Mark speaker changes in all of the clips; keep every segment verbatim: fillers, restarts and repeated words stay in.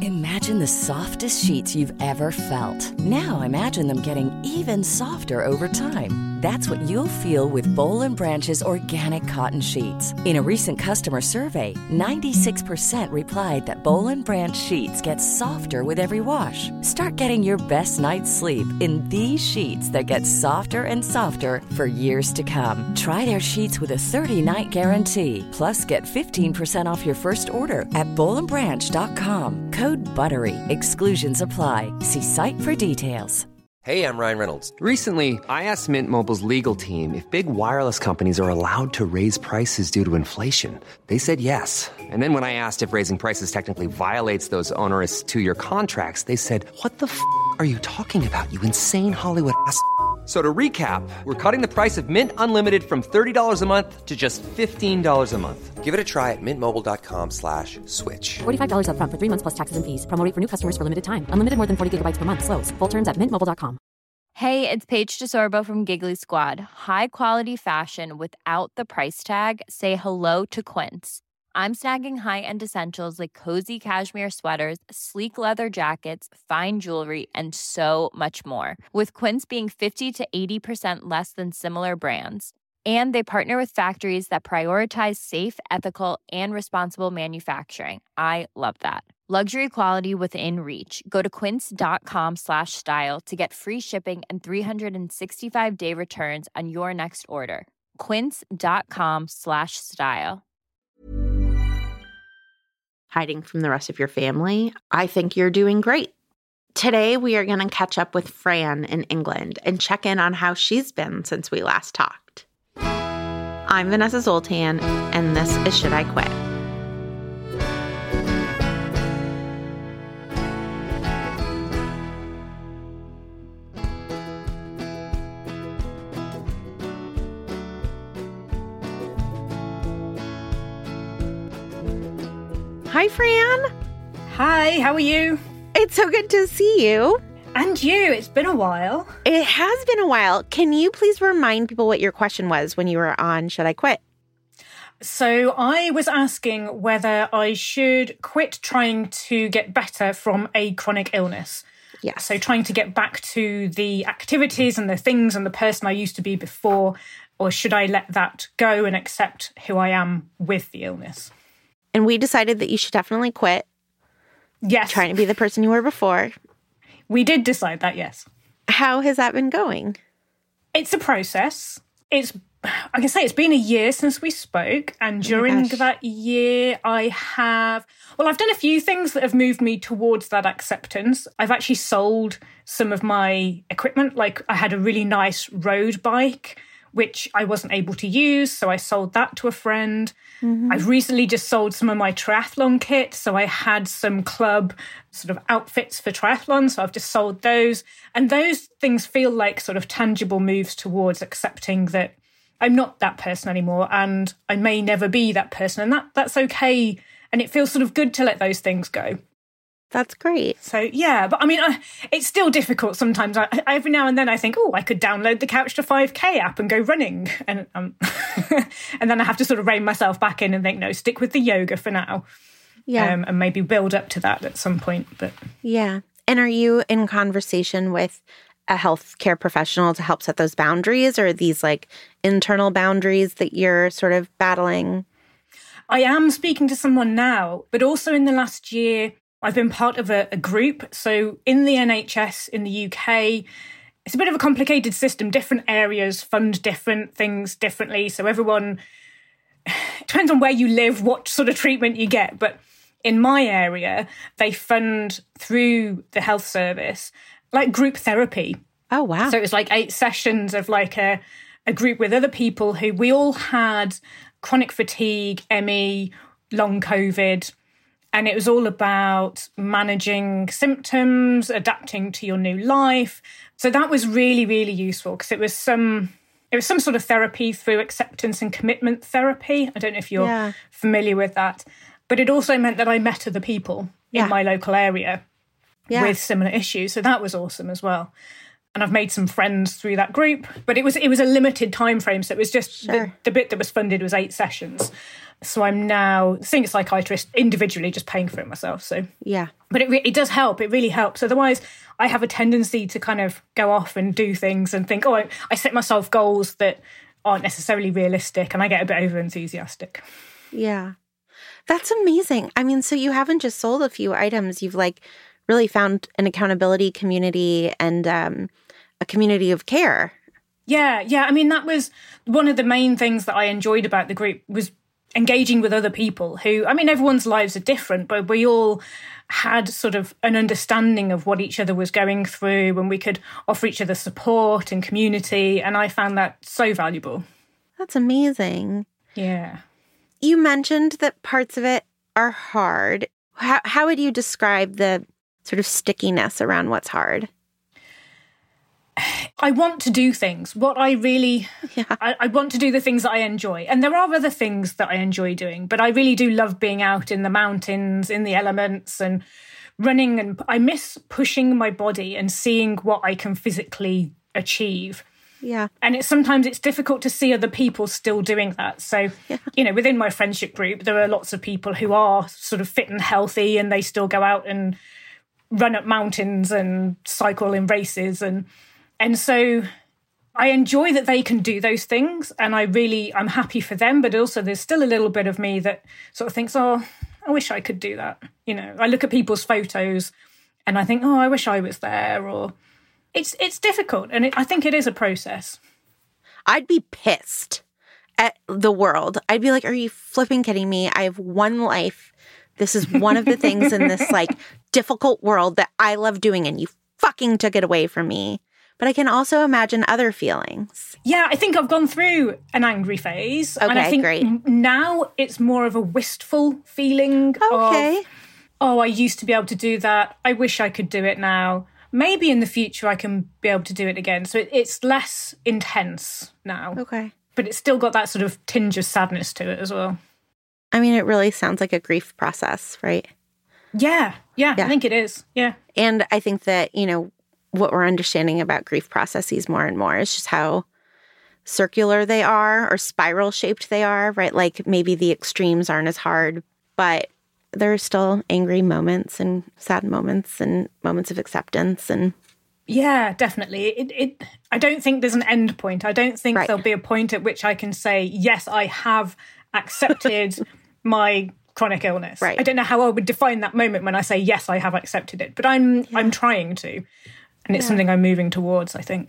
Speaker 1: Imagine the softest sheets you've ever felt. Now imagine them getting even softer over time. That's what you'll feel with Boll and Branch's organic cotton sheets. In a recent customer survey, ninety-six percent replied that Boll and Branch sheets get softer with every wash. Start getting your best night's sleep in these sheets that get softer and softer for years to come. Try their sheets with a thirty-night guarantee. Plus, get fifteen percent off your first order at boll and branch dot com. Code BUTTERY. Exclusions apply. See site for details.
Speaker 2: Hey, I'm Ryan Reynolds. Recently, I asked Mint Mobile's legal team if big wireless companies are allowed to raise prices due to inflation. They said yes. And then when I asked if raising prices technically violates those onerous two-year contracts, they said, what the f*** are you talking about, you insane Hollywood ass f- So to recap, we're cutting the price of Mint Unlimited from thirty dollars a month to just fifteen dollars a month. Give it a try at mintmobile.com slash switch.
Speaker 3: forty-five dollars up front for three months plus taxes and fees. Promo rate for new customers for limited time. Unlimited more than forty gigabytes per month. Slows full terms at mint mobile dot com.
Speaker 4: Hey, it's Paige DeSorbo from Giggly Squad. High quality fashion without the price tag. Say hello to Quince. I'm snagging high-end essentials like cozy cashmere sweaters, sleek leather jackets, fine jewelry, and so much more. With Quince being fifty to eighty percent less than similar brands. And they partner with factories that prioritize safe, ethical, and responsible manufacturing. I love that. Luxury quality within reach. Go to quince.com slash style to get free shipping and three sixty-five day returns on your next order. Quince.com slash style.
Speaker 5: Hiding from the rest of your family, I think you're doing great. Today, we are going to catch up with Fran in England and check in on how she's been since we last talked. I'm Vanessa Zoltan, and this is Should I Quit? Hi, Fran.
Speaker 6: Hi, how are you?
Speaker 5: It's so good to see you.
Speaker 6: And you. It's been a while.
Speaker 5: It has been a while. Can you please remind people what your question was when you were on Should I Quit?
Speaker 6: So I was asking whether I should quit trying to get better from a chronic illness.
Speaker 5: Yeah.
Speaker 6: So trying to get back to the activities and the things and the person I used to be before, or should I let that go and accept who I am with the illness?
Speaker 5: And we decided that you should definitely quit.
Speaker 6: Yes.
Speaker 5: Trying to be the person you were before.
Speaker 6: We did decide that, yes.
Speaker 5: How has that been going?
Speaker 6: It's a process. It's, I can say it's been a year since we spoke. And during
Speaker 5: oh
Speaker 6: that year, I have, well, I've done a few things that have moved me towards that acceptance. I've actually sold some of my equipment. Like I had a really nice road bike, which I wasn't able to use, so I sold that to a friend. Mm-hmm. I've recently just sold some of my triathlon kit, so I had some club sort of outfits for triathlon, so I've just sold those. And those things feel like sort of tangible moves towards accepting that I'm not that person anymore, and I may never be that person, and that that's okay. And it feels sort of good to let those things go.
Speaker 5: That's great.
Speaker 6: So, yeah, but I mean, I, it's still difficult sometimes. I, every now and then I think, oh, I could download the Couch to five K app and go running. And um, and then I have to sort of rein myself back in and think, no, stick with the yoga for now.
Speaker 5: Yeah.
Speaker 6: Um, and maybe build up to that at some point. But
Speaker 5: yeah. And are you in conversation with a healthcare professional to help set those boundaries, or are these like internal boundaries that you're sort of battling?
Speaker 6: I am speaking to someone now, but also in the last year, I've been part of a, a group. So in the N H S in the U K, it's a bit of a complicated system. Different areas fund different things differently. So everyone, it depends on where you live, what sort of treatment you get. But in my area, they fund through the health service, like group therapy.
Speaker 5: Oh, wow.
Speaker 6: So it was like eight sessions of like a, a group with other people who we all had chronic fatigue, M E, long COVID. And it was all about managing symptoms, adapting to your new life. So that was really, really useful because it was some it was some sort of therapy through acceptance and commitment therapy. I don't know if you're yeah. familiar with that. But it also meant that I met other people yeah. in my local area yeah. with similar issues. So that was awesome as well. And I've made some friends through that group. But it was it was a limited time frame. So it was just
Speaker 5: sure.
Speaker 6: the, the bit that was funded was eight sessions. So I'm now seeing a psychiatrist individually, just paying for it myself. So
Speaker 5: yeah.
Speaker 6: But it, re- it does help. It really helps. Otherwise, I have a tendency to kind of go off and do things and think, oh, I, I set myself goals that aren't necessarily realistic, and I get a bit over enthusiastic.
Speaker 5: Yeah. That's amazing. I mean, so you haven't just sold a few items. You've like really found an accountability community and um, a community of care.
Speaker 6: Yeah. Yeah. I mean, that was one of the main things that I enjoyed about the group was engaging with other people who, I mean, everyone's lives are different, but we all had sort of an understanding of what each other was going through, and we could offer each other support and community. And I found that so valuable.
Speaker 5: That's amazing.
Speaker 6: Yeah.
Speaker 5: You mentioned that parts of it are hard. How, how would you describe the sort of stickiness around what's hard?
Speaker 6: I want to do things. What I really, yeah. I, I want to do the things that I enjoy. And there are other things that I enjoy doing, but I really do love being out in the mountains, in the elements and running. And I miss pushing my body and seeing what I can physically achieve.
Speaker 5: Yeah.
Speaker 6: And it's sometimes it's difficult to see other people still doing that. So, yeah. you know, within my friendship group, there are lots of people who are sort of fit and healthy, and they still go out and run up mountains and cycle in races. And And so I enjoy that they can do those things, and I really, I'm happy for them, but also there's still a little bit of me that sort of thinks, oh, I wish I could do that. You know, I look at people's photos and I think, oh, I wish I was there, or it's it's difficult. And it, I think it is a process.
Speaker 5: I'd be pissed at the world. I'd be like, are you flipping kidding me? I have one life. This is one of the things in this like difficult world that I love doing, and you fucking took it away from me. But I can also imagine other feelings.
Speaker 6: Yeah, I think I've gone through an angry phase.
Speaker 5: Okay,
Speaker 6: and I think
Speaker 5: great.
Speaker 6: Now it's more of a wistful feeling
Speaker 5: okay.
Speaker 6: of, oh, I used to be able to do that. I wish I could do it now. Maybe in the future I can be able to do it again. So it, it's less intense now.
Speaker 5: Okay.
Speaker 6: But it's still got that sort of tinge of sadness to it as well.
Speaker 5: I mean, it really sounds like a grief process, right?
Speaker 6: Yeah, yeah, yeah. I think it is. Yeah.
Speaker 5: And I think that, you know, what we're understanding about grief processes more and more is just how circular they are or spiral shaped they are, right? Like maybe the extremes aren't as hard, but there are still angry moments and sad moments and moments of acceptance. And
Speaker 6: yeah, definitely. It, it, I don't think there's an end point. I don't think right. there'll be a point at which I can say, yes, I have accepted my chronic illness.
Speaker 5: Right.
Speaker 6: I don't know how I would define that moment when I say, yes, I have accepted it, but I'm yeah. I'm trying to. And it's yeah. something I'm moving towards, I think.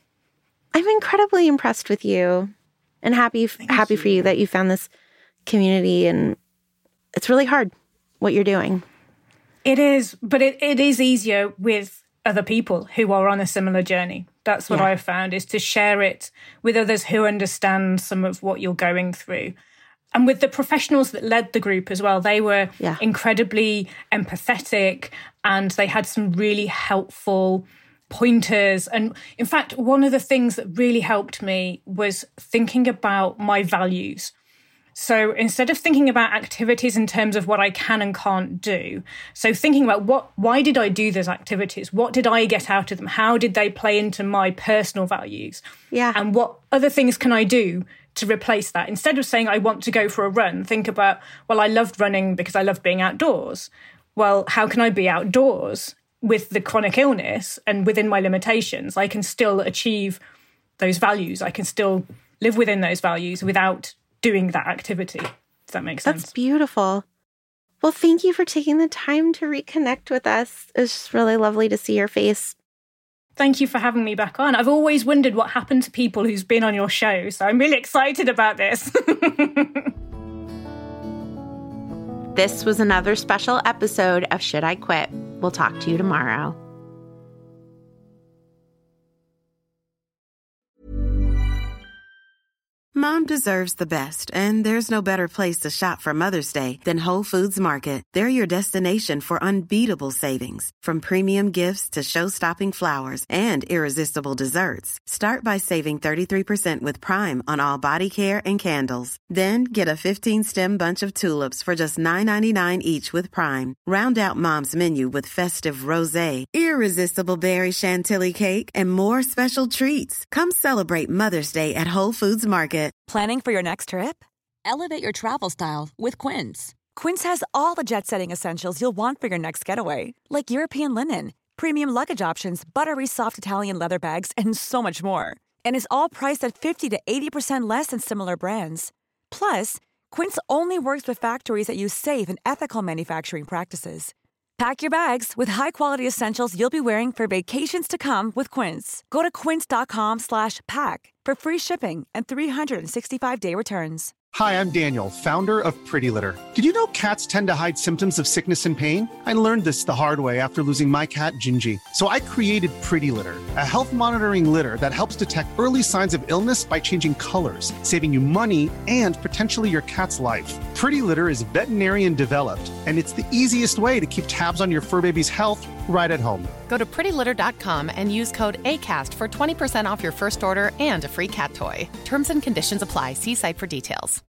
Speaker 5: I'm incredibly impressed with you and happy
Speaker 6: Thank
Speaker 5: happy
Speaker 6: you.
Speaker 5: for you that you found this community. And it's really hard what you're doing.
Speaker 6: It is, but it, it is easier with other people who are on a similar journey. That's what yeah. I've found, is to share it with others who understand some of what you're going through. And with the professionals that led the group as well, they were yeah. incredibly empathetic, and they had some really helpful pointers. And in fact, one of the things that really helped me was thinking about my values. So instead of thinking about activities in terms of what I can and can't do, so thinking about what, why did I do those activities? What did I get out of them? How did they play into my personal values?
Speaker 5: Yeah.
Speaker 6: And what other things can I do to replace that? Instead of saying I want to go for a run, think about, well, I loved running because I love being outdoors. Well, how can I be outdoors with the chronic illness and within my limitations? I can still achieve those values. I can still live within those values without doing that activity. Does that make sense?
Speaker 5: That's beautiful. Well, thank you for taking the time to reconnect with us. It's just really lovely to see your face.
Speaker 6: Thank you for having me back on. I've always wondered what happened to people who's been on your show, so I'm really excited about this.
Speaker 5: This was another special episode of Should I Quit? We'll talk to you tomorrow.
Speaker 7: Mom deserves the best, and there's no better place to shop for Mother's Day than Whole Foods Market. They're your destination for unbeatable savings, from premium gifts to show-stopping flowers and irresistible desserts. Start by saving thirty-three percent with Prime on all body care and candles. Then get a fifteen-stem bunch of tulips for just nine ninety-nine each with Prime. Round out Mom's menu with festive rosé, irresistible berry chantilly cake, and more special treats. Come celebrate Mother's Day at Whole Foods Market.
Speaker 8: Planning for your next trip? Elevate your travel style with Quince.
Speaker 9: Quince has all the jet-setting essentials you'll want for your next getaway, like European linen, premium luggage options, buttery soft Italian leather bags, and so much more. And is all priced at fifty to eighty percent less than similar brands. Plus, Quince only works with factories that use safe and ethical manufacturing practices. Pack your bags with high-quality essentials you'll be wearing for vacations to come with Quince. Go to quince.com slash pack for free shipping and three sixty-five day returns.
Speaker 10: Hi, I'm Daniel, founder of Pretty Litter. Did you know cats tend to hide symptoms of sickness and pain? I learned this the hard way after losing my cat, Gingy. So I created Pretty Litter, a health monitoring litter that helps detect early signs of illness by changing colors, saving you money and potentially your cat's life. Pretty Litter is veterinarian developed, and it's the easiest way to keep tabs on your fur baby's health right at home.
Speaker 11: Go to pretty litter dot com and use code ACAST for twenty percent off your first order and a free cat toy. Terms and conditions apply. See site for details.